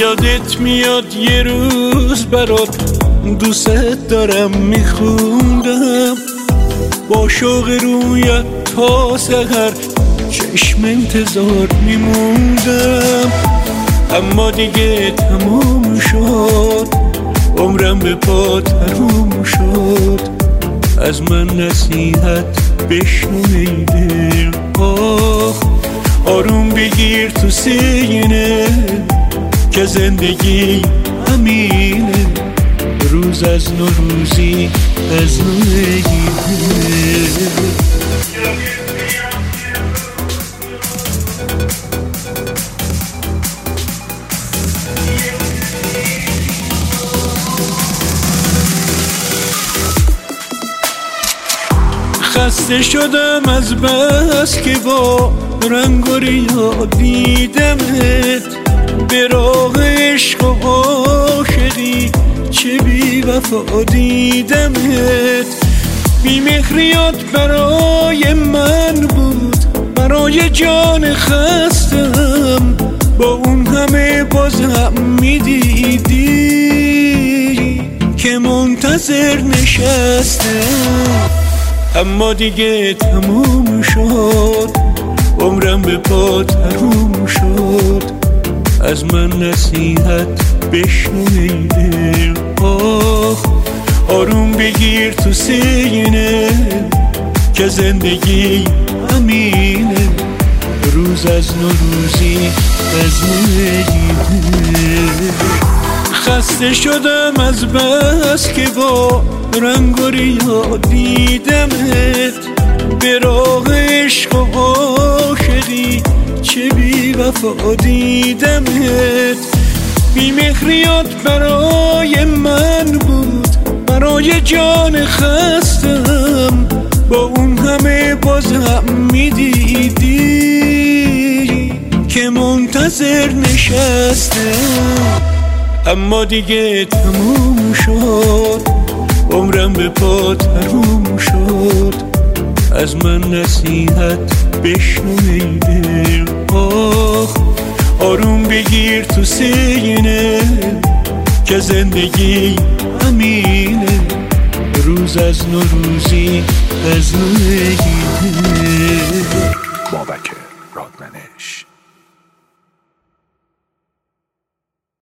یادت میاد یه روز برات دوست دارم میخوندم، با شوق رویت تا سحر چشم انتظار میموندم. اما دیگه تموم شد، عمرم به پا تموم شد. از من نصیحت بشنو ای دل، آخ آروم بگیر تو سینه که زندگی همینه، روز از نوروزی از نوعیده. خسته شدم از بس که با رنگ و ریا دیدمت، به راه عشق و عاشقی چه بی وفا دیدمت. بی‌مهریات برای من بود، برای جان خستم، با اون همه بازم میدیدی که منتظر نشستم. اما دیگه تموم شد، عمرم به پا تموم شد. از من نصیحت بشنو ای دل، آخ آروم بگیر تو سینه که زندگی همینه، روز از نوروزی از نوعیده. خسته شدم از بس که با رنگ و ریا دیدمت، به راه عشق و عاشقی چه بی وفا دیدمت. بی‌مهریات برای من بود، برای جان خستم، با اون همه بازم میدیدی که منتظر نشستم. اما دیگه تموم شد، عمرم به پا تموم شد. از من نصیحت بشنو ای دل، آخ آروم بگیر تو سینه که زندگی همینه، روز از نوروزی از نوعیده. بابک